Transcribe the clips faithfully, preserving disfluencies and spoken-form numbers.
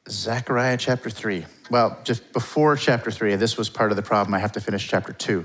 Zechariah chapter three. Well, just before chapter three, this was part of the problem. I have to finish chapter two.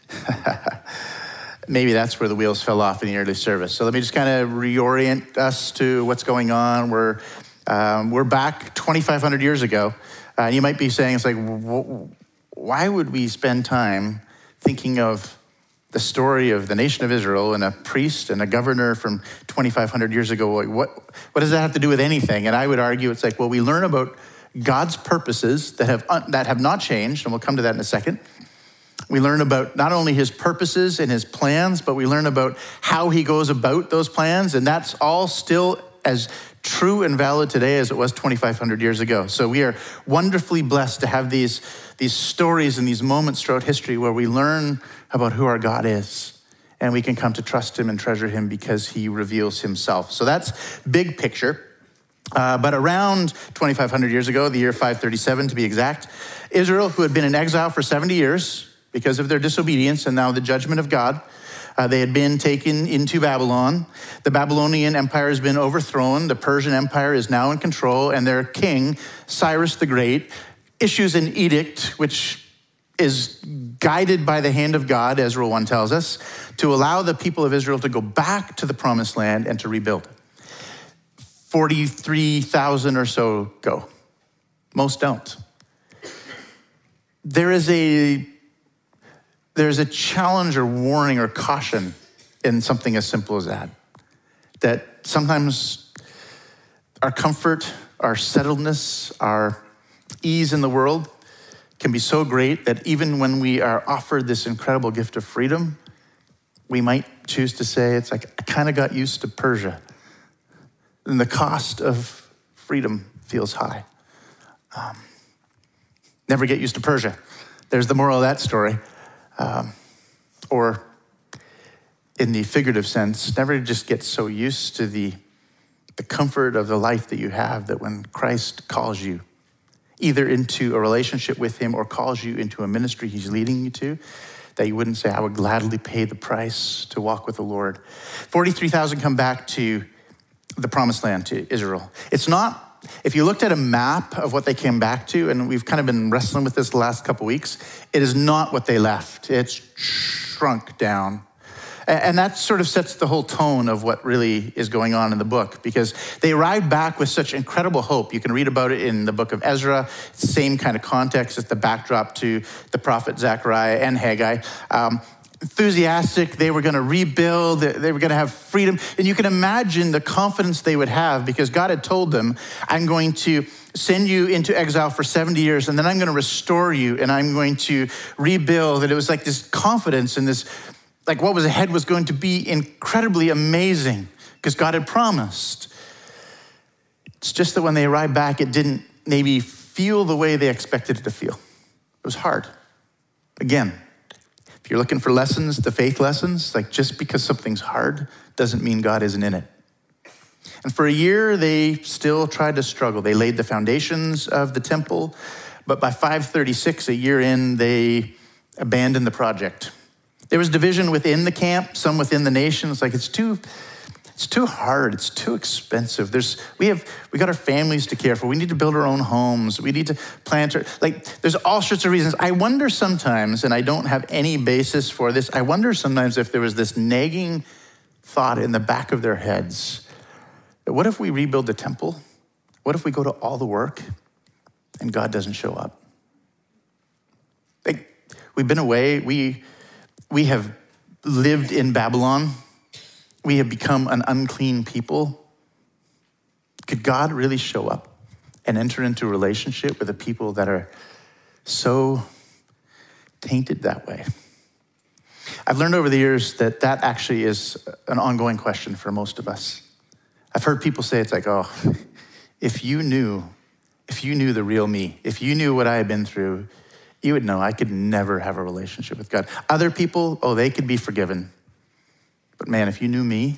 Maybe that's where the wheels fell off in the early service. So let me just kind of reorient us to what's going on. We're um, we're back twenty-five hundred years ago. Uh, and you might be saying, it's like, wh- why would we spend time thinking of the story of the nation of Israel and a priest and a governor from twenty-five hundred years ago? What, what does that have to do with anything? And I would argue it's like, well, we learn about God's purposes that have, un- that have not changed, and we'll come to that in a second. We learn about not only his purposes and his plans, but we learn about how he goes about those plans, and that's all still as true and valid today as it was twenty-five hundred years ago. So we are wonderfully blessed to have these, these stories and these moments throughout history where we learn about who our God is, and we can come to trust him and treasure him because he reveals himself. So that's big picture. Uh, but around twenty-five hundred years ago, the year five thirty-seven to be exact, Israel, who had been in exile for seventy years because of their disobedience and now the judgment of God, uh, they had been taken into Babylon. The Babylonian Empire has been overthrown. The Persian Empire is now in control, and their king, Cyrus the Great, issues an edict which is guided by the hand of God, Ezra one tells us, to allow the people of Israel to go back to the promised land and to rebuild. forty-three thousand or so go. Most don't. There is a, there's a challenge or warning or caution in something as simple as that. That sometimes our comfort, our settledness, our ease in the world can be so great that even when we are offered this incredible gift of freedom, we might choose to say, it's like, I kind of got used to Persia. And the cost of freedom feels high. Um, never get used to Persia. There's the moral of that story. Um, or in the figurative sense, never just get so used to the, the comfort of the life that you have that when Christ calls you either into a relationship with him or calls you into a ministry he's leading you to, that you wouldn't say, I would gladly pay the price to walk with the Lord. forty-three thousand come back to the promised land, to Israel. It's not, if you looked at a map of what they came back to, and we've kind of been wrestling with this the last couple weeks, it is not what they left. It's shrunk down. And that sort of sets the whole tone of what really is going on in the book, because they arrived back with such incredible hope. You can read about it in the book of Ezra, same kind of context as the backdrop to the prophet Zechariah and Haggai. Um, enthusiastic, they were going to rebuild, they were going to have freedom. And you can imagine the confidence they would have because God had told them, I'm going to send you into exile for seventy years, and then I'm going to restore you, and I'm going to rebuild. And it was like this confidence and this, like what was ahead was going to be incredibly amazing because God had promised. It's just that when they arrived back, it didn't maybe feel the way they expected it to feel. It was hard. Again, if you're looking for lessons, the faith lessons, like just because something's hard doesn't mean God isn't in it. And for a year, they still tried to struggle. They laid the foundations of the temple, but by five thirty-six, a year in, they abandoned the project. There was division within the camp, some within the nation. It's like, it's too, it's too hard. It's too expensive. There's, we have, we got our families to care for. We need to build our own homes. We need to plant our, like, there's all sorts of reasons. I wonder sometimes, and I don't have any basis for this, I wonder sometimes if there was this nagging thought in the back of their heads, that what if we rebuild the temple? What if we go to all the work and God doesn't show up? Like, we've been away. We, We have lived in Babylon. We have become an unclean people. Could God really show up and enter into a relationship with a people that are so tainted that way? I've learned over the years that that actually is an ongoing question for most of us. I've heard people say, it's like, oh, if you knew, if you knew the real me, if you knew what I had been through, you would know I could never have a relationship with God. Other people, oh, they could be forgiven. But man, if you knew me,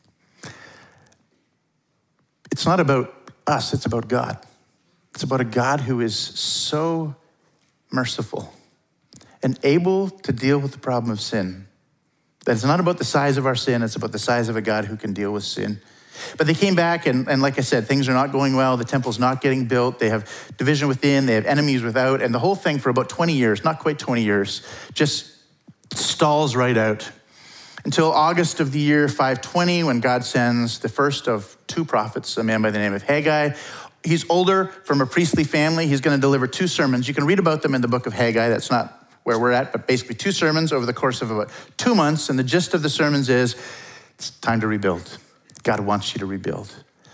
it's not about us, it's about God. It's about a God who is so merciful and able to deal with the problem of sin. That it's not about the size of our sin, it's about the size of a God who can deal with sin. But they came back, and, and like I said, things are not going well. The temple's not getting built. They have division within. They have enemies without. And the whole thing for about twenty years, not quite twenty years, just stalls right out until August of the year five twenty, when God sends the first of two prophets, a man by the name of Haggai. He's older, from a priestly family. He's going to deliver two sermons. You can read about them in the book of Haggai. That's not where we're at, but basically two sermons over the course of about two months. And the gist of the sermons is, it's time to rebuild. God wants you to rebuild.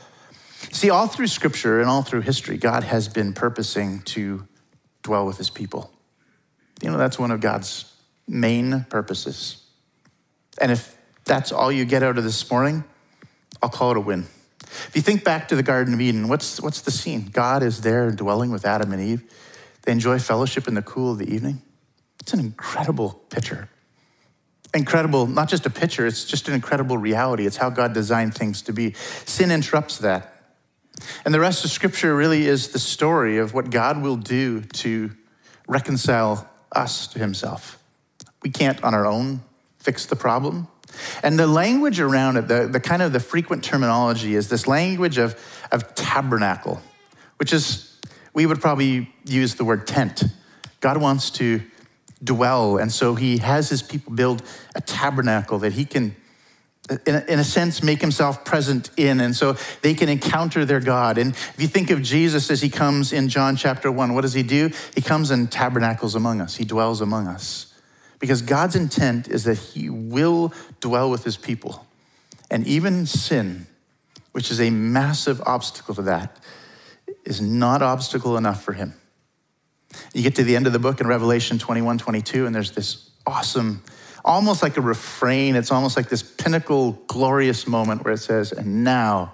See, all through Scripture and all through history, God has been purposing to dwell with his people. You know, that's one of God's main purposes. And if that's all you get out of this morning, I'll call it a win. If you think back to the Garden of Eden, what's, what's the scene? God is there dwelling with Adam and Eve. They enjoy fellowship in the cool of the evening. It's an incredible picture. Incredible, not just a picture, it's just an incredible reality. It's how God designed things to be. Sin interrupts that. And the rest of Scripture really is the story of what God will do to reconcile us to himself. We can't on our own fix the problem. And the language around it, the, the kind of the frequent terminology is this language of, of tabernacle, which is, we would probably use the word tent. God wants to dwell, and so he has his people build a tabernacle that he can, in a, in a sense, make himself present in, and so they can encounter their God. And if you think of Jesus as he comes in John chapter one, what does he do? He comes and tabernacles among us. He dwells among us. Because God's intent is that he will dwell with his people. And even sin, which is a massive obstacle to that, is not obstacle enough for him. You get to the end of the book in Revelation twenty-one, twenty-two, and there's this awesome, almost like a refrain. It's almost like this pinnacle, glorious moment where it says, and now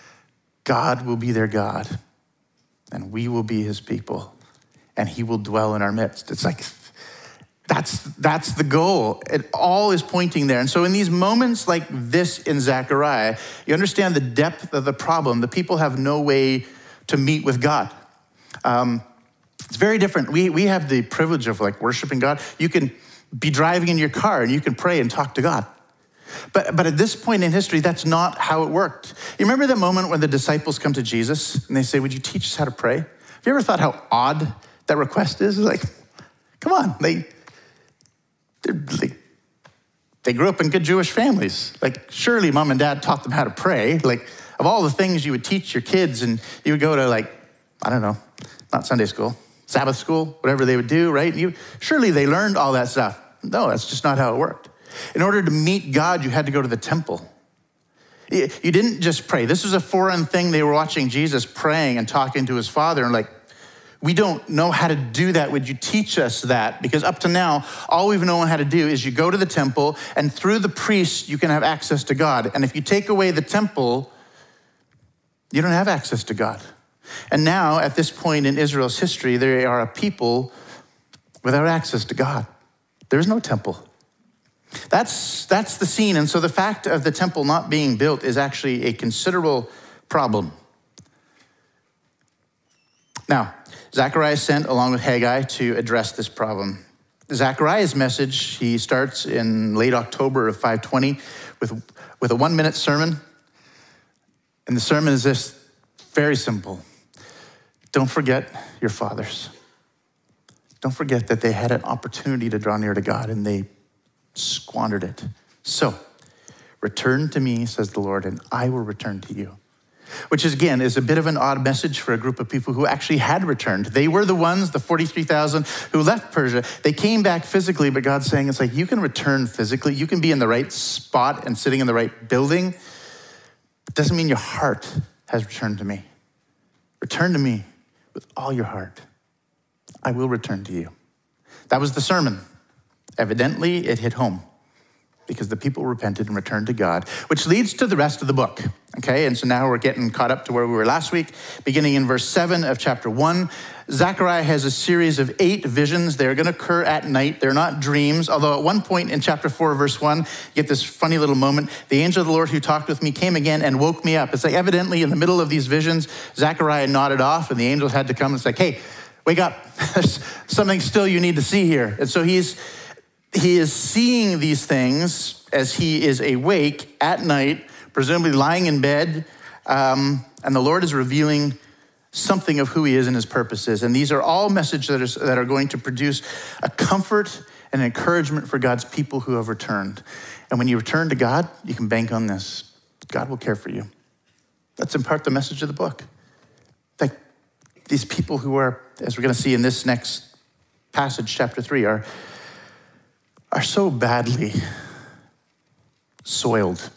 God will be their God, and we will be his people, and he will dwell in our midst. It's like, That's, that's the goal. It all is pointing there. And so in these moments like this in Zechariah, you understand the depth of the problem. The people have no way to meet with God. Um, it's very different. We, we have the privilege of like worshiping God. You can be driving in your car and you can pray and talk to God. But, but at this point in history, that's not how it worked. You remember that moment when the disciples come to Jesus and they say, would you teach us how to pray? Have you ever thought how odd that request is? It's like, come on, they... Like, they grew up in good Jewish families. Like, surely mom and dad taught them how to pray. Like, of all the things you would teach your kids, and you would go to, like, I don't know, not Sunday school, Sabbath school, whatever they would do, right? And you, surely they learned all that stuff. No, that's just not how it worked. In order to meet God, you had to go to the temple. You didn't just pray. This was a foreign thing. They were watching Jesus praying and talking to his Father, and like, we don't know how to do that. Would you teach us that? Because up to now, all we've known how to do is you go to the temple, and through the priest, you can have access to God. And if you take away the temple, you don't have access to God. And now, at this point in Israel's history, they are a people without access to God. There's no temple. That's, that's the scene. And so the fact of the temple not being built is actually a considerable problem. Now, Zechariah is sent along with Haggai to address this problem. Zechariah's message, he starts in late October of five twenty with, with a one-minute sermon. And the sermon is this, very simple. Don't forget your fathers. Don't forget that they had an opportunity to draw near to God and they squandered it. So, return to me, says the Lord, and I will return to you. Which is, again, is a bit of an odd message for a group of people who actually had returned. They were the ones, the forty-three thousand, who left Persia. They came back physically, but God's saying, it's like, you can return physically. You can be in the right spot and sitting in the right building. It doesn't mean your heart has returned to me. Return to me with all your heart. I will return to you. That was the sermon. Evidently, it hit home, because the people repented and returned to God, which leads to the rest of the book, okay? And so now we're getting caught up to where we were last week, beginning in verse seven of chapter one. Zechariah has a series of eight visions. They're gonna occur at night. They're not dreams, although at one point in chapter four, verse one, you get this funny little moment. The angel of the Lord who talked with me came again and woke me up. It's like evidently in the middle of these visions, Zechariah nodded off and the angel had to come and say, hey, wake up. There's something still you need to see here. And so he's, He is seeing these things as he is awake at night, presumably lying in bed, um, and the Lord is revealing something of who he is and his purposes. And these are all messages that are, that are going to produce a comfort and encouragement for God's people who have returned. And when you return to God, you can bank on this. God will care for you. That's in part the message of the book. Like these people who are, as we're going to see in this next passage, chapter three, are, are so badly soiled.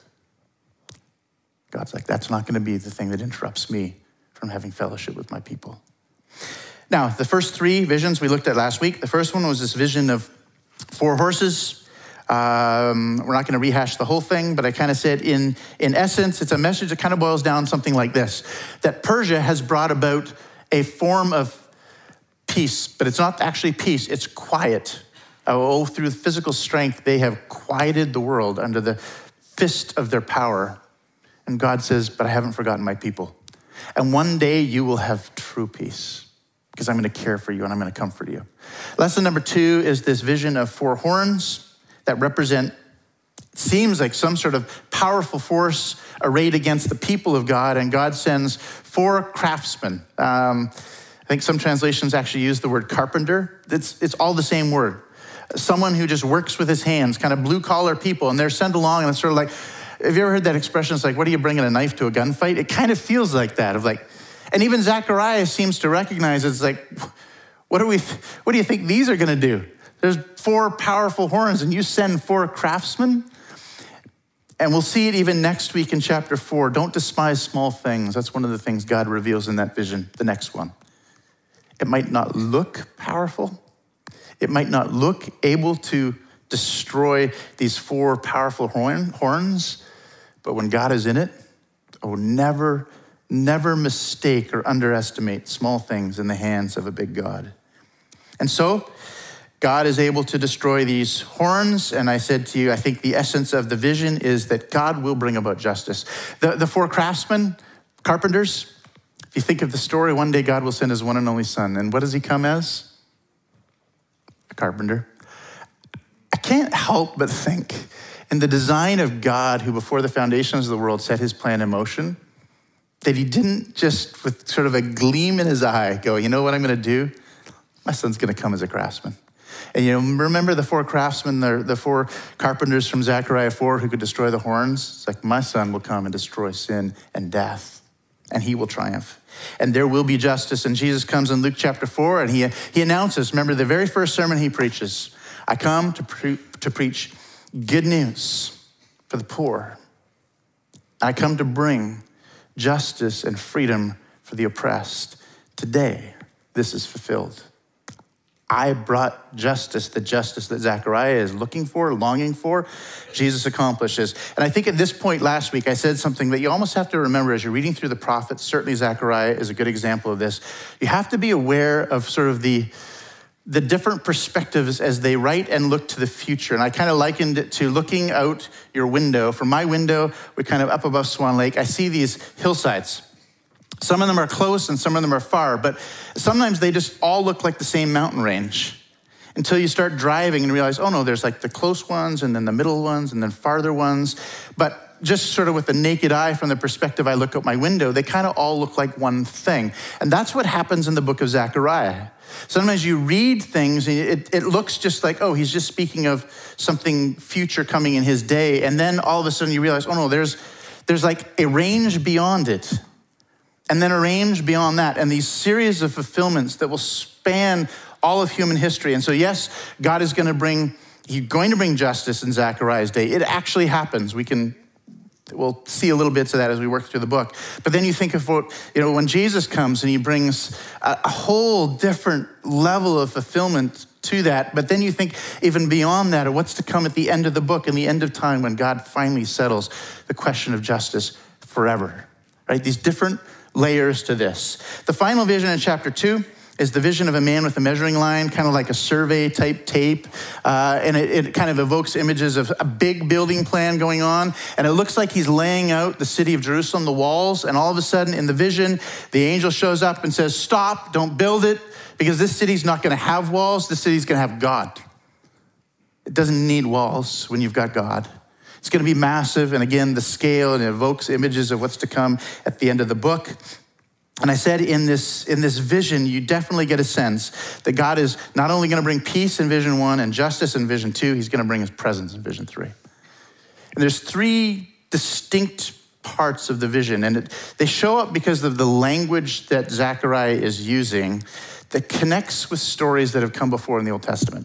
God's like, that's not going to be the thing that interrupts me from having fellowship with my people. Now, the first three visions we looked at last week, the first one was this vision of four horses. Um, we're not going to rehash the whole thing, but I kind of said in, in essence, it's a message that kind of boils down something like this, that Persia has brought about a form of peace, but it's not actually peace, it's quiet. Oh, through physical strength, they have quieted the world under the fist of their power. And God says, but I haven't forgotten my people. And one day you will have true peace because I'm going to care for you and I'm going to comfort you. Lesson number two is this vision of four horns that represent, seems like some sort of powerful force arrayed against the people of God. And God sends four craftsmen. Um, I think some translations actually use the word carpenter. It's, it's all the same word. Someone who just works with his hands, kind of blue collar people. And they're sent along and it's sort of like, have you ever heard that expression? It's like, what are you bringing a knife to a gunfight? It kind of feels like that of like, and even Zechariah seems to recognize it's like, what do we, what do you think these are going to do? There's four powerful horns and you send four craftsmen. And we'll see it even next week in chapter four. Don't despise small things. That's one of the things God reveals in that vision, the next one. It might not look powerful. It might not look able to destroy these four powerful horn, horns. But when God is in it, oh, never, never mistake or underestimate small things in the hands of a big God. And so God is able to destroy these horns. And I said to you, I think the essence of the vision is that God will bring about justice. The, the four craftsmen, carpenters, if you think of the story, one day God will send his one and only son. And what does he come as? A carpenter. I can't help but think in the design of God, who before the foundations of the world set his plan in motion, that he didn't just with sort of a gleam in his eye go, you know what I'm going to do? My son's going to come as a craftsman. And you know, remember the four craftsmen, the, the four carpenters from Zechariah four who could destroy the horns? It's like, my son will come and destroy sin and death, and he will triumph. And there will be justice. And Jesus comes in Luke chapter four, and he, he announces, remember the very first sermon he preaches, I come to, pre- to preach good news for the poor. I come to bring justice and freedom for the oppressed. Today, this is fulfilled. I brought justice, the justice that Zechariah is looking for, longing for, Jesus accomplishes. And I think at this point last week, I said something that you almost have to remember as you're reading through the prophets. Certainly Zechariah is a good example of this. You have to be aware of sort of the, the different perspectives as they write and look to the future. And I kind of likened it to looking out your window. From my window, we're kind of up above Swan Lake. I see these hillsides. Some of them are close and some of them are far, but sometimes they just all look like the same mountain range until you start driving and realize, oh no, there's like the close ones and then the middle ones and then farther ones. But just sort of with the naked eye from the perspective I look out my window, they kind of all look like one thing. And that's what happens in the book of Zechariah. Sometimes you read things and it, it looks just like, oh, he's just speaking of something future coming in his day. And then all of a sudden you realize, oh no, there's, there's like a range beyond it. And then a range beyond that, and these series of fulfillments that will span all of human history. And so yes, God is going to bring, he's going to bring justice in Zechariah's day. It actually happens. We can, we'll see a little bits of that as we work through the book. But then you think of what, you know, when Jesus comes and he brings a, a whole different level of fulfillment to that. But then you think even beyond that, or what's to come at the end of the book, in the end of time, when God finally settles the question of justice forever, right? These different layers to this. The final vision in chapter two is the vision of a man with a measuring line, kind of like a survey type tape. Uh, and it, it kind of evokes images of a big building plan going on. And it looks like he's laying out the city of Jerusalem, the walls. And all of a sudden in the vision, the angel shows up and says, stop, don't build it, because this city's not going to have walls. This city's going to have God. It doesn't need walls when you've got God. It's going to be massive. And again, the scale, and it evokes images of what's to come at the end of the book. And I said in this, in this vision, you definitely get a sense that God is not only going to bring peace in vision one and justice in vision two, he's going to bring his presence in vision three. And there's three distinct parts of the vision. And it, they show up because of the language that Zechariah is using that connects with stories that have come before in the Old Testament.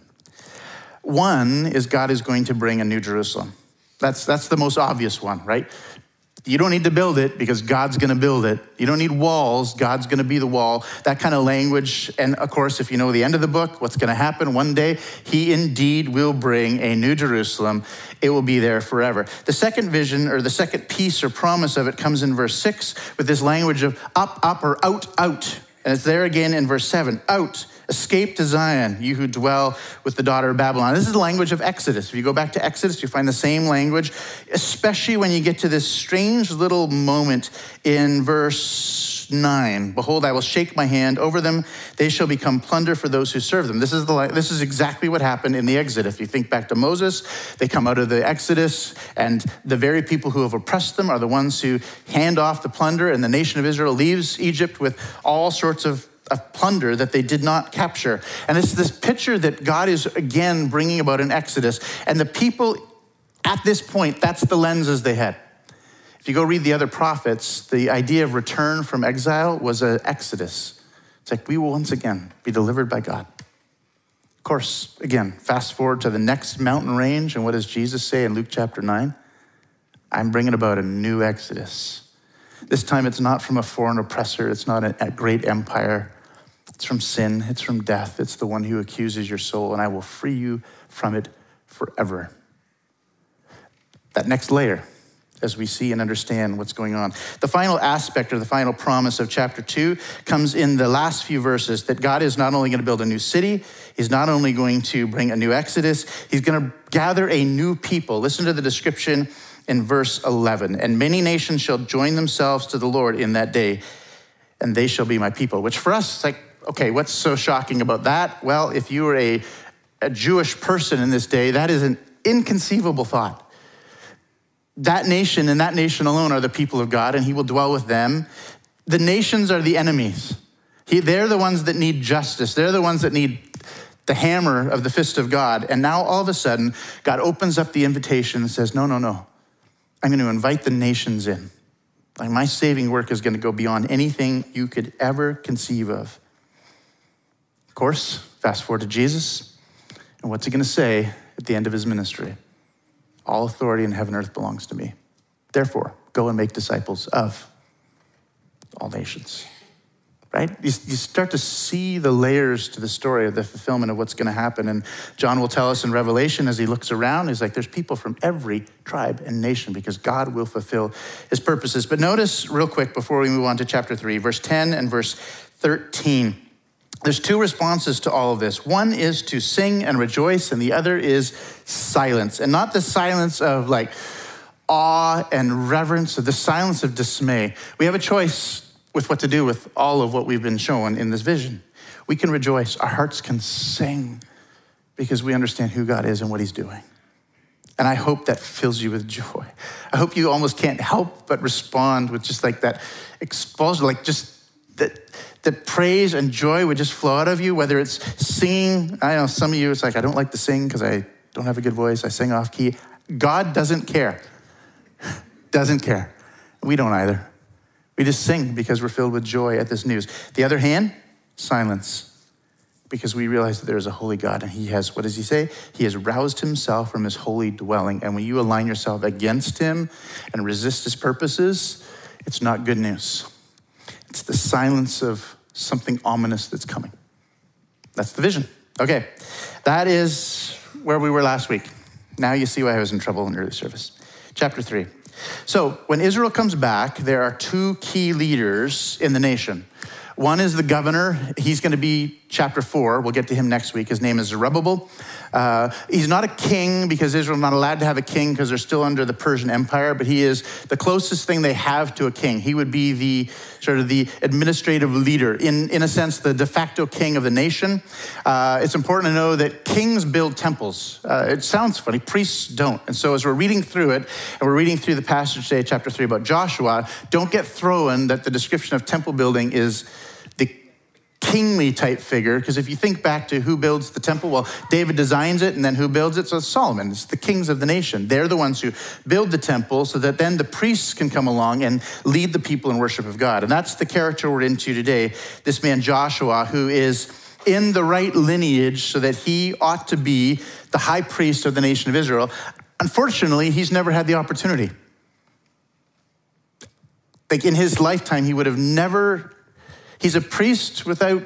One is God is going to bring a new Jerusalem. That's, that's the most obvious one, right? You don't need to build it because God's going to build it. You don't need walls. God's going to be the wall. That kind of language. And of course, if you know the end of the book, what's going to happen one day, he indeed will bring a new Jerusalem. It will be there forever. The second vision, or the second piece or promise of it, comes in verse six with this language of up, up, or out, out. And it's there again in verse seven. Out, escape to Zion, you who dwell with the daughter of Babylon. This is the language of Exodus. If you go back to Exodus, you find the same language, especially when you get to this strange little moment in verse nine. Behold, I will shake my hand over them. They shall become plunder for those who serve them. This is the this is exactly what happened in the Exodus. If you think back to Moses, they come out of the Exodus, and the very people who have oppressed them are the ones who hand off the plunder, and the nation of Israel leaves Egypt with all sorts of of plunder that they did not capture. And it's this picture that God is again bringing about in Exodus. And the people at this point, that's the lenses they had. If you go read the other prophets, the idea of return from exile was an exodus. It's like, we will once again be delivered by God. Of course, again, fast forward to the next mountain range, and what does Jesus say in Luke chapter nine? I'm bringing about a new exodus. This time it's not from a foreign oppressor. It's not a, a great empire. It's from sin. It's from death. It's the one who accuses your soul, and I will free you from it forever. That next layer, as we see and understand what's going on. The final aspect, or the final promise of chapter two, comes in the last few verses, that God is not only going to build a new city, he's not only going to bring a new exodus, he's going to gather a new people. Listen to the description in verse eleven. And many nations shall join themselves to the Lord in that day, and they shall be my people. Which for us, it's like, okay, what's so shocking about that? Well, if you were a, a Jewish person in this day, that is an inconceivable thought. That nation and that nation alone are the people of God, and he will dwell with them. The nations are the enemies. He, they're the ones that need justice. They're the ones that need the hammer of the fist of God. And now all of a sudden, God opens up the invitation and says, no, no, no. I'm going to invite the nations in. Like, my saving work is going to go beyond anything you could ever conceive of. Of course, fast forward to Jesus, and what's he going to say at the end of his ministry? All authority in heaven and earth belongs to me. Therefore, go and make disciples of all nations. Right? You, you start to see the layers to the story of the fulfillment of what's going to happen. And John will tell us in Revelation, as he looks around, he's like, there's people from every tribe and nation, because God will fulfill his purposes. But notice real quick before we move on to chapter three, verse ten and verse thirteen. There's two responses to all of this. One is to sing and rejoice, and the other is silence. And not the silence of like awe and reverence, or the silence of dismay. We have a choice with what to do with all of what we've been shown in this vision. We can rejoice. Our hearts can sing because we understand who God is and what he's doing. And I hope that fills you with joy. I hope you almost can't help but respond with just like that expulsion, like just that, that praise and joy would just flow out of you, whether it's singing. I know some of you, it's like, I don't like to sing because I don't have a good voice. I sing off key. God doesn't care. Doesn't care. We don't either. We just sing because we're filled with joy at this news. The other hand, silence, because we realize that there is a holy God, and he has, what does he say? He has roused himself from his holy dwelling. And when you align yourself against him and resist his purposes, it's not good news. It's the silence of something ominous that's coming. That's the vision. Okay, that is where we were last week. Now you see why I was in trouble in early service. Chapter three. So when Israel comes back, there are two key leaders in the nation. One is the governor. He's going to be chapter four. We'll get to him next week. His name is Zerubbabel. Uh, he's not a king, because Israel's not allowed to have a king because they're still under the Persian Empire, but he is the closest thing they have to a king. He would be the sort of the administrative leader, in, in a sense, the de facto king of the nation. Uh, it's important to know that kings build temples. Uh, it sounds funny, priests don't. And so as we're reading through it, and we're reading through the passage today, chapter three, about Joshua, don't get thrown that the description of temple building is the kingly type figure, because if you think back to who builds the temple, well, David designs it, and then who builds it? So it's Solomon. It's the kings of the nation. They're the ones who build the temple so that then the priests can come along and lead the people in worship of God. And that's the character we're into today, this man Joshua, who is in the right lineage so that he ought to be the high priest of the nation of Israel. Unfortunately, he's never had the opportunity. Like in his lifetime, he would have never... He's a priest without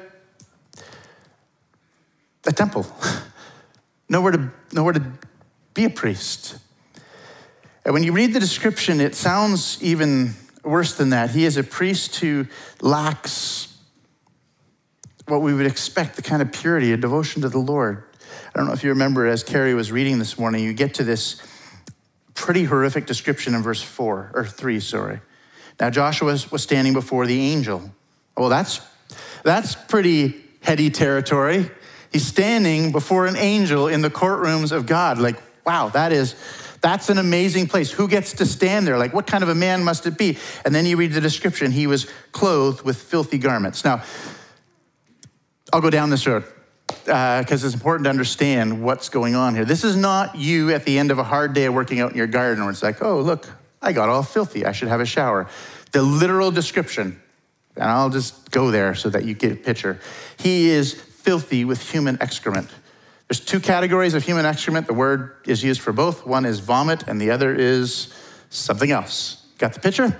a temple, nowhere to, nowhere to be a priest. And when you read the description, it sounds even worse than that. He is a priest who lacks what we would expect, the kind of purity, a devotion to the Lord. I don't know if you remember, as Carrie was reading this morning, you get to this pretty horrific description in verse four, or three, sorry. Now Joshua was standing before the angel. Well, that's that's pretty heady territory. He's standing before an angel in the courtrooms of God. Like, wow, that is, that's an amazing place. Who gets to stand there? Like, what kind of a man must it be? And then you read the description. He was clothed with filthy garments. Now, I'll go down this road because uh, it's important to understand what's going on here. This is not you at the end of a hard day of working out in your garden where it's like, oh, look, I got all filthy. I should have a shower. The literal description, and I'll just go there so that you get a picture. He is filthy with human excrement. There's two categories of human excrement. The word is used for both. One is vomit, and the other is something else. Got the picture?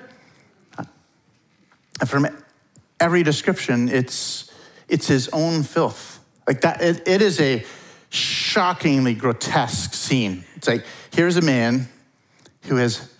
And from every description, it's it's his own filth. Like that, it, it is a shockingly grotesque scene. It's like, here's a man who has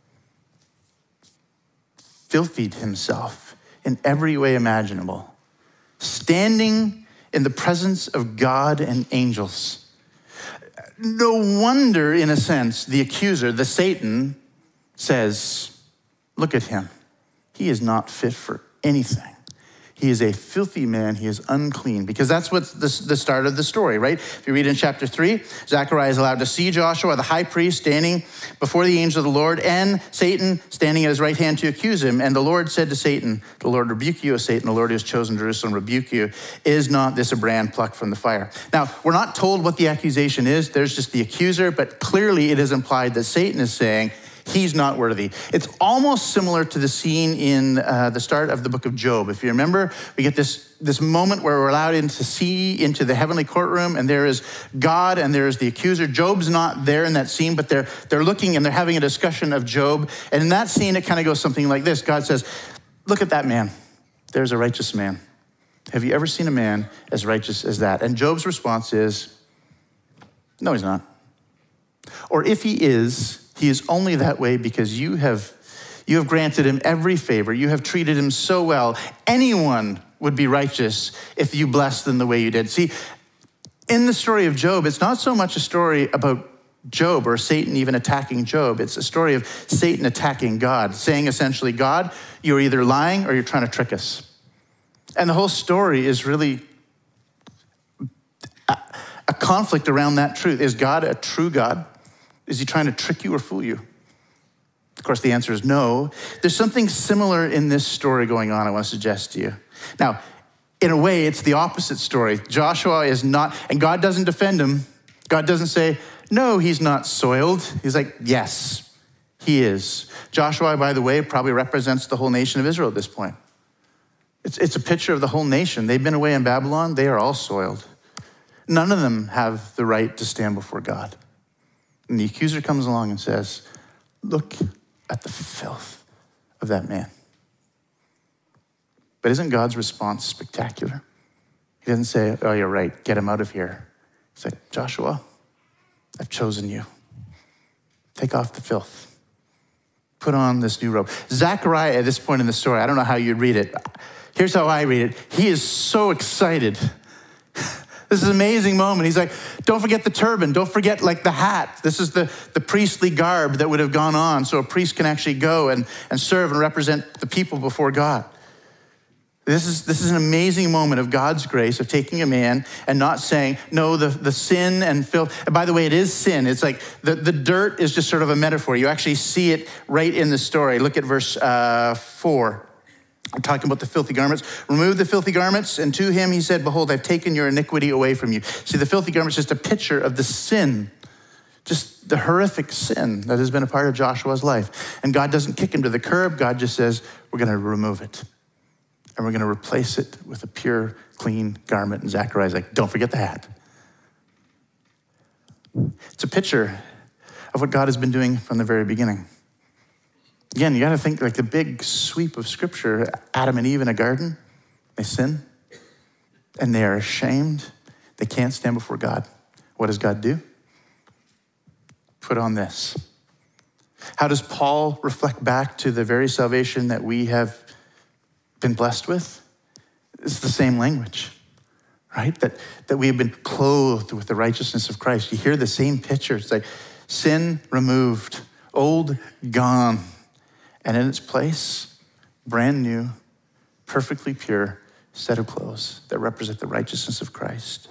filthied himself in every way imaginable, standing in the presence of God and angels. No wonder, in a sense, the accuser, the Satan, says, look at him. He is not fit for anything. He is a filthy man. He is unclean. Because that's what's the, the start of the story, right? If you read in chapter three, Zechariah is allowed to see Joshua, the high priest, standing before the angel of the Lord, and Satan standing at his right hand to accuse him. And the Lord said to Satan, the Lord rebuke you, O Satan, the Lord who has chosen Jerusalem rebuke you. Is not this a brand plucked from the fire? Now, we're not told what the accusation is. There's just the accuser, but clearly it is implied that Satan is saying, he's not worthy. It's almost similar to the scene in uh, the start of the book of Job. If you remember, we get this, this moment where we're allowed in to see into the heavenly courtroom, and there is God and there is the accuser. Job's not there in that scene, but they're, they're looking and they're having a discussion of Job. And in that scene, it kind of goes something like this. God says, look at that man. There's a righteous man. Have you ever seen a man as righteous as that? And Job's response is, no, he's not. Or if he is, he is only that way because you have, you have granted him every favor. You have treated him so well. Anyone would be righteous if you blessed them the way you did. See, in the story of Job, it's not so much a story about Job or Satan even attacking Job. It's a story of Satan attacking God, saying essentially, God, you're either lying or you're trying to trick us. And the whole story is really a, a conflict around that truth. Is God a true God? Is he trying to trick you or fool you? Of course, the answer is no. There's something similar in this story going on I want to suggest to you. Now, in a way, it's the opposite story. Joshua is not, and God doesn't defend him. God doesn't say, no, he's not soiled. He's like, yes, he is. Joshua, by the way, probably represents the whole nation of Israel at this point. It's, it's a picture of the whole nation. They've been away in Babylon. They are all soiled. None of them have the right to stand before God. And the accuser comes along and says, look at the filth of that man. But isn't God's response spectacular? He doesn't say, oh, you're right, get him out of here. He's like, Joshua, I've chosen you. Take off the filth. Put on this new robe. Zechariah, at this point in the story, I don't know how you'd read it. Here's how I read it. He is so excited. This is an amazing moment. He's like, don't forget the turban. Don't forget like the hat. This is the, the priestly garb that would have gone on so a priest can actually go and, and serve and represent the people before God. This is, this is an amazing moment of God's grace, of taking a man and not saying, no, the, the sin and filth. And by the way, it is sin. It's like the, the dirt is just sort of a metaphor. You actually see it right in the story. Look at verse uh, four. I'm talking about the filthy garments. Remove the filthy garments. And to him he said, behold, I've taken your iniquity away from you. See, the filthy garments is just a picture of the sin, just the horrific sin that has been a part of Joshua's life. And God doesn't kick him to the curb. God just says, we're going to remove it. And we're going to replace it with a pure, clean garment. And Zechariah's like, don't forget the hat. It's a picture of what God has been doing from the very beginning. Again, you got to think like the big sweep of Scripture. Adam and Eve in a garden, they sin, and they are ashamed. They can't stand before God. What does God do? Put on this. How does Paul reflect back to the very salvation that we have been blessed with? It's the same language, right? That, that we have been clothed with the righteousness of Christ. You hear the same picture. It's like sin removed, old gone, and in its place, brand new, perfectly pure set of clothes that represent the righteousness of Christ.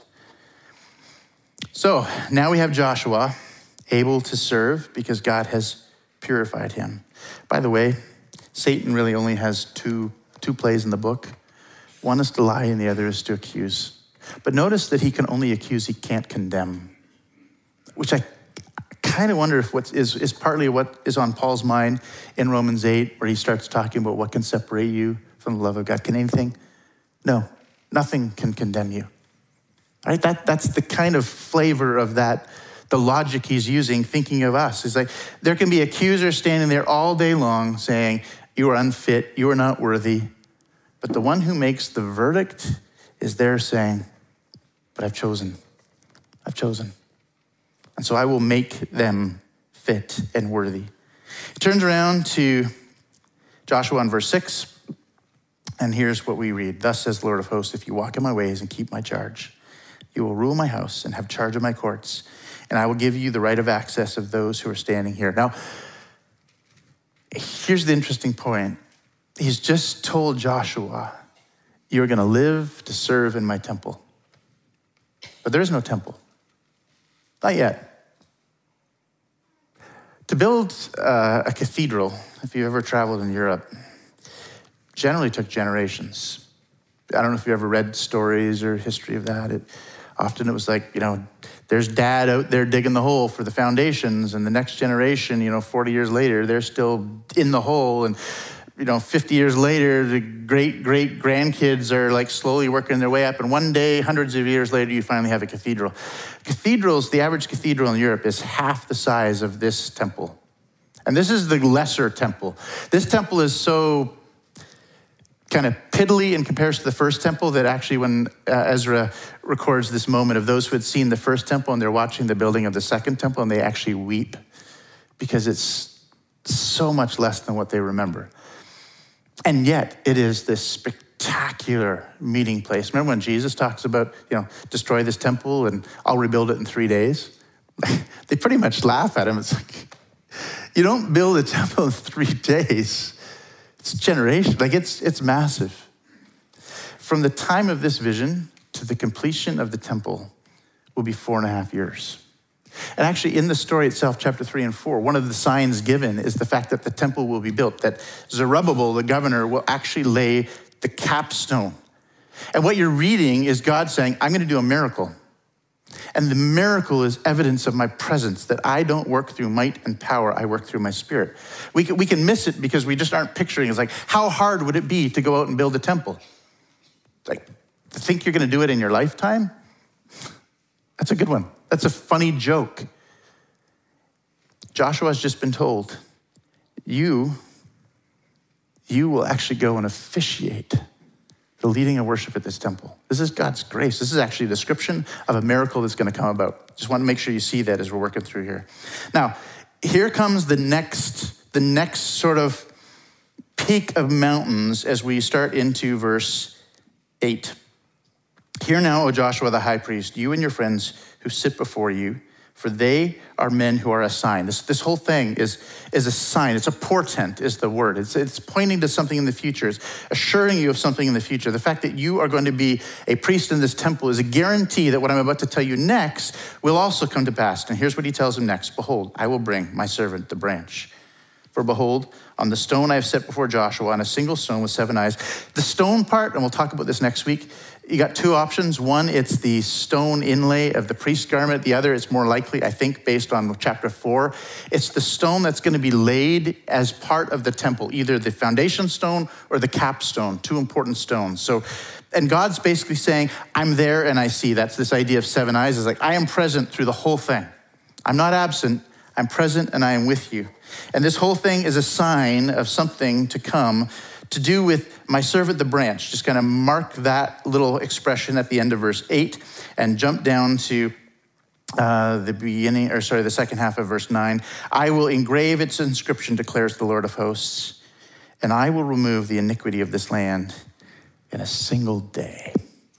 So now we have Joshua able to serve because God has purified him. By the way, Satan really only has two Two plays in the book. One is to lie and the other is to accuse. But notice that he can only accuse, he can't condemn, which I kind of wonder if what is, is partly what is on Paul's mind in Romans eight, where he starts talking about what can separate you from the love of God. Can anything? No, nothing can condemn you. Right? That, that's the kind of flavor of that, the logic he's using, thinking of us. It's like there can be accusers standing there all day long saying, you are unfit, you are not worthy. But the one who makes the verdict is there saying, but I've chosen, I've chosen. And so I will make them fit and worthy. He turns around to Joshua in verse six, and here's what we read. Thus says the Lord of hosts, if you walk in my ways and keep my charge, you will rule my house and have charge of my courts, and I will give you the right of access of those who are standing here. Now, here's the interesting point. He's just told Joshua, you're going to live to serve in my temple. But there is no temple. Not yet. To build uh, a cathedral, if you've ever traveled in Europe, generally took generations. I don't know if you ever read stories or history of that. It, often it was like, you know, there's dad out there digging the hole for the foundations, and the next generation, you know, forty years later, they're still in the hole. And, you know, fifty years later, the great, great grandkids are like slowly working their way up. And one day, hundreds of years later, you finally have a cathedral. Cathedrals, the average cathedral in Europe is half the size of this temple. And this is the lesser temple. This temple is so kind of piddly in comparison to the first temple that actually when uh, Ezra records this moment of those who had seen the first temple and they're watching the building of the second temple, and they actually weep because it's so much less than what they remember. And yet it is this spectacular meeting place. Remember when Jesus talks about, you know, destroy this temple and I'll rebuild it in three days? They pretty much laugh at him. It's like, you don't build a temple in three days. It's generation, like it's it's massive. From the time of this vision to the completion of the temple will be four and a half years. And actually in the story itself, chapter three and four, one of the signs given is the fact that the temple will be built, that Zerubbabel, the governor, will actually lay the capstone. And what you're reading is God saying, I'm gonna do a miracle. And the miracle is evidence of my presence, that I don't work through might and power, I work through my spirit. We can, we can miss it because we just aren't picturing it. It's like, how hard would it be to go out and build a temple? It's like, to think you're gonna do it in your lifetime? That's a good one. That's a funny joke. Joshua's just been told, you, you will actually go and officiate the leading of worship at this temple. This is God's grace. This is actually a description of a miracle that's going to come about. Just want to make sure you see that as we're working through here. Now, here comes the next, the next sort of peak of mountains as we start into verse eight. Hear now, O Joshua the high priest, you and your friends who sit before you, for they are men who are a sign. This, this whole thing is, is a sign. It's a portent is the word. It's, it's pointing to something in the future. It's assuring you of something in the future. The fact that you are going to be a priest in this temple is a guarantee that what I'm about to tell you next will also come to pass. And here's what he tells him next. Behold, I will bring my servant, the branch. For behold, on the stone I have set before Joshua, on a single stone with seven eyes. The stone part, and we'll talk about this next week, you got two options. One, it's the stone inlay of the priest's garment. The other, it's more likely, I think, based on chapter four, it's the stone that's going to be laid as part of the temple, either the foundation stone or the capstone, two important stones. So, and God's basically saying, I'm there and I see. That's this idea of seven eyes. Is like, I am present through the whole thing. I'm not absent. I'm present and I am with you. And this whole thing is a sign of something to come to do with my servant, the branch. Just kind of mark that little expression at the end of verse eight and jump down to uh, the beginning, or sorry, the second half of verse nine. I will engrave its inscription, declares the Lord of hosts, and I will remove the iniquity of this land in a single day.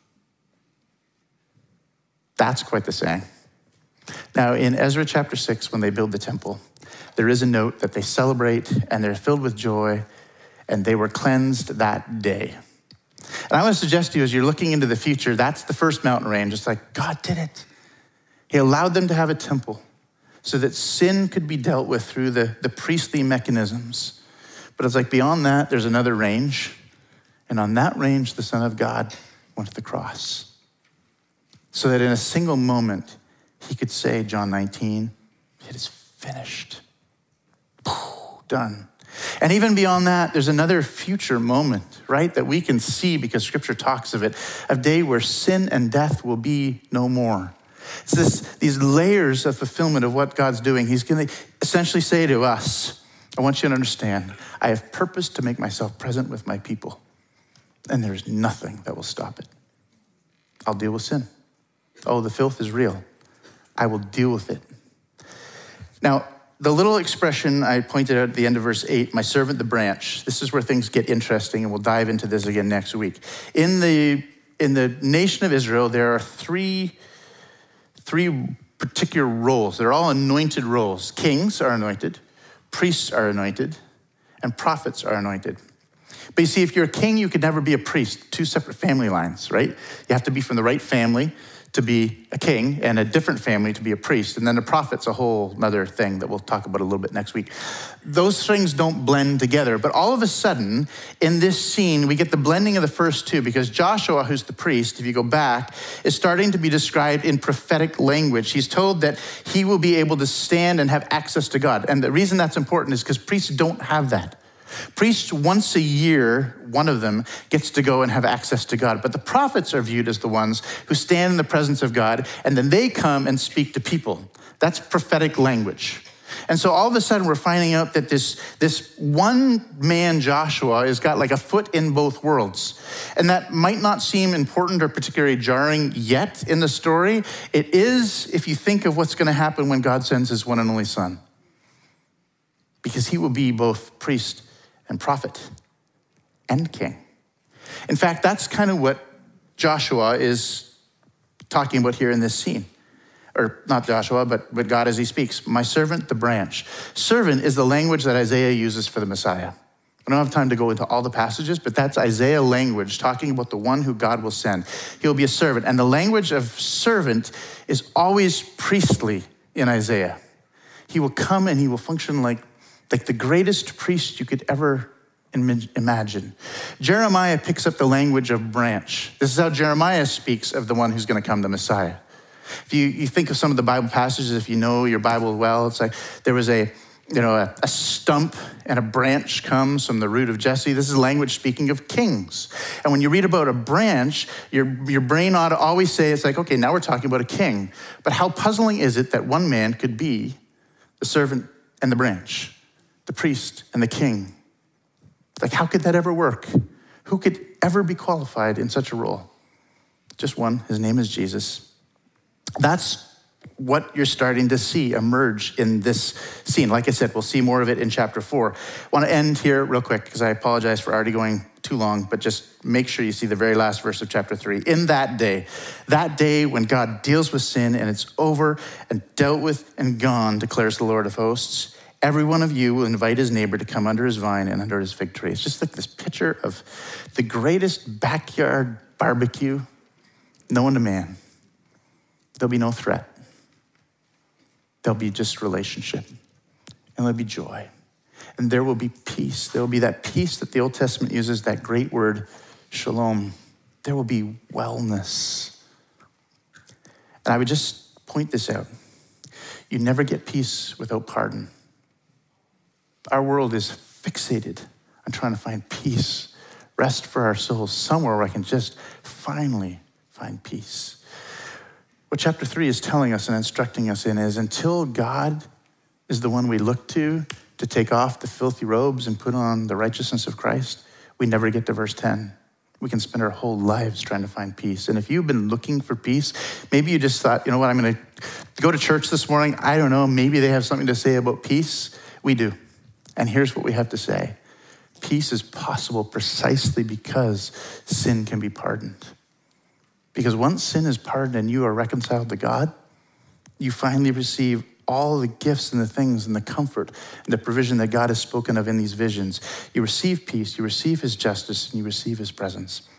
That's quite the saying. Now, in Ezra chapter six, when they build the temple, there is a note that they celebrate and they're filled with joy and they were cleansed that day. And I want to suggest to you, as you're looking into the future, that's the first mountain range. It's like, God did it. He allowed them to have a temple so that sin could be dealt with through the, the priestly mechanisms. But it's like beyond that, there's another range. And on that range, the Son of God went to the cross. So that in a single moment, he could say, John nineteen, it is finished. Done. And even beyond that, there's another future moment, right, that we can see because Scripture talks of it, a day where sin and death will be no more. It's this, these layers of fulfillment of what God's doing. He's going to essentially say to us, I want you to understand, I have purpose to make myself present with my people, and there's nothing that will stop it. I'll deal with sin. Oh, the filth is real. I will deal with it. Now, the little expression I pointed out at the end of verse eight, my servant, the branch, this is where things get interesting, and we'll dive into this again next week. In the, in the nation of Israel, there are three, three particular roles. They're all anointed roles. Kings are anointed, priests are anointed, and prophets are anointed. But you see, if you're a king, you could never be a priest. Two separate family lines, right? You have to be from the right family to be a king and a different family to be a priest. And then the prophet's a whole other thing that we'll talk about a little bit next week. Those things don't blend together. But all of a sudden, in this scene, we get the blending of the first two because Joshua, who's the priest, if you go back, is starting to be described in prophetic language. He's told that he will be able to stand and have access to God. And the reason that's important is because priests don't have that. Priests, once a year, one of them gets to go and have access to God. But the prophets are viewed as the ones who stand in the presence of God, and then they come and speak to people. That's prophetic language. And so all of a sudden, we're finding out that this, this one man, Joshua, has got like a foot in both worlds. And that might not seem important or particularly jarring yet in the story. It is if you think of what's going to happen when God sends his one and only son. Because he will be both priest and prophet and king. In fact, that's kind of what Joshua is talking about here in this scene. Or not Joshua, but, but God as he speaks. My servant, the branch. Servant is the language that Isaiah uses for the Messiah. I don't have time to go into all the passages, but that's Isaiah language talking about the one who God will send. He'll be a servant. And the language of servant is always priestly in Isaiah. He will come and he will function like like the greatest priest you could ever imagine. Jeremiah picks up the language of branch. This is how Jeremiah speaks of the one who's going to come, the Messiah. If you, you think of some of the Bible passages, if you know your Bible well, it's like there was a, you know, a, a stump and a branch comes from the root of Jesse. This is language speaking of kings. And when you read about a branch, your, your brain ought to always say, it's like, okay, now we're talking about a king. But how puzzling is it that one man could be the servant and the branch? The priest and the king. Like, how could that ever work? Who could ever be qualified in such a role? Just one. His name is Jesus. That's what you're starting to see emerge in this scene. Like I said, we'll see more of it in chapter four. I want to end here real quick because I apologize for already going too long, but just make sure you see the very last verse of chapter three. In that day, that day when God deals with sin and it's over and dealt with and gone, declares the Lord of hosts, every one of you will invite his neighbor to come under his vine and under his fig tree. It's just like this picture of the greatest backyard barbecue known to man. There'll be no threat. There'll be just relationship, and there'll be joy, and there will be peace. There will be that peace that the Old Testament uses, that great word, shalom. There will be wellness. And I would just point this out. You never get peace without pardon. Our world is fixated on trying to find peace, rest for our souls, somewhere where I can just finally find peace. What chapter three is telling us and instructing us in is until God is the one we look to to take off the filthy robes and put on the righteousness of Christ, we never get to verse ten. We can spend our whole lives trying to find peace. And if you've been looking for peace, maybe you just thought, you know what, I'm going to go to church this morning. I don't know, maybe they have something to say about peace. We do. And here's what we have to say. Peace is possible precisely because sin can be pardoned. Because once sin is pardoned and you are reconciled to God, you finally receive all the gifts and the things and the comfort and the provision that God has spoken of in these visions. You receive peace, you receive his justice, and you receive his presence.